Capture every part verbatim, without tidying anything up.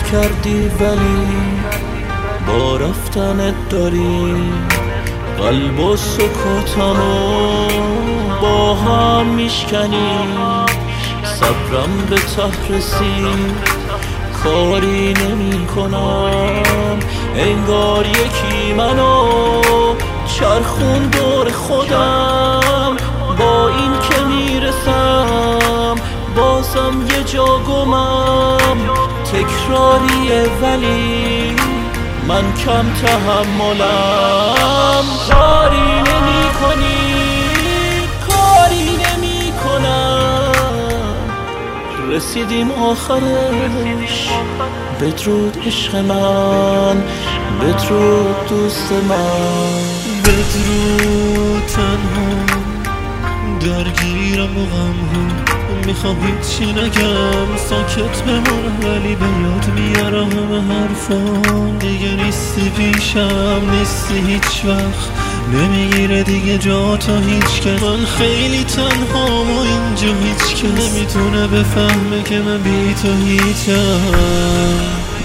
کردی ولی با رفتنت داری قلب و سکوتمو با هم میشکنی. صبرم به ته رسید کاری نمی کنم، انگار یکی منو چرخون دور خودم. با این که میرسم بازم یه جا گمم، تکراریه ولی من کم تحملم. کاری نمی کنی کاری نمی کنم، رسیدیم آخرش. بدرود عشق من، بدرود دوست من. بدرود تنها درگیرم و غمها، میخوام هیچی نگم ساکت بمونم، ولی به یاد میارم همه حرفام. دیگه نیستی پیشم، نیستی هیچ وقت، نمیگیره دیگه جا تا هیچ که. من خیلی تنهام و اینجا هیچ که نمیتونه بفهمه که من بی تو هیچم.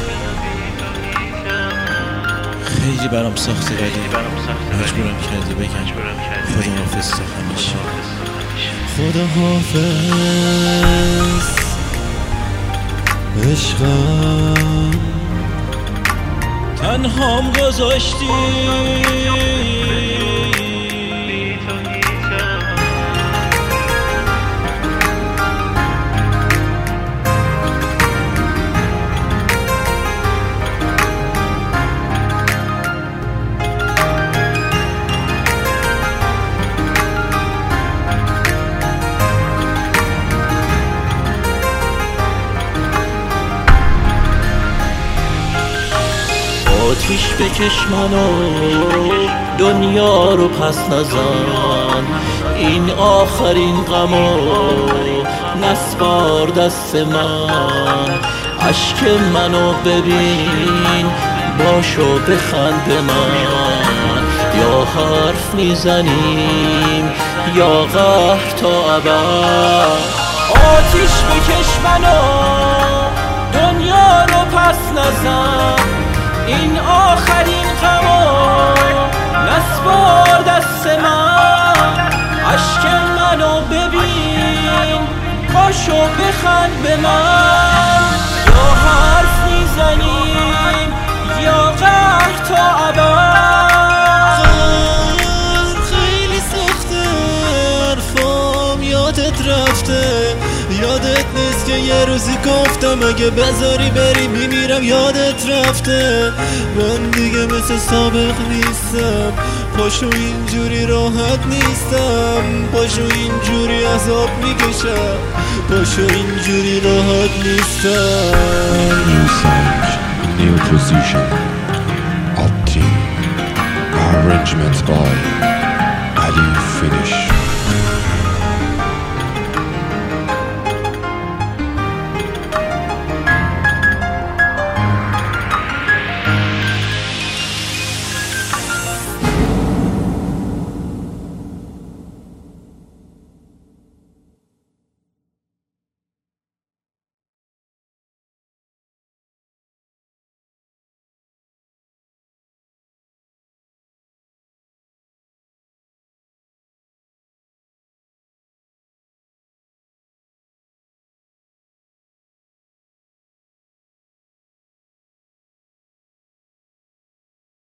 خیلی برام سخته ولی مجبورم کردی بگم خدا حافظ تا همیشه. خدا حافظ عشقم، تنهام گذاشتی آتیش بکش منو دنیا رو پس نزن، این آخرین غمو نسپار دست من. عشق منو ببین باشو بخند به من، یا حرف میزنیم یا قهر تا ابد. آتیش بکش منو دنیا رو پس نزن، این آخرین غمو نسپار دست من. عشق منو ببین پاشو بخند به من، یا حرف میزنیم یا قهر تا ابد. خیلی سخته حرفام یادت رفته، یادت نیست که یه روزی گفتم اگه بذاری بری میمیرم. یادت رفته من دیگه مثل سابق نیستم، پاشو اینجوری راحت نیستم، پاشو اینجوری عذاب میکشم، پاشو اینجوری راحت نیستم. New sound, new position, up team, arrangements by Ali Finish.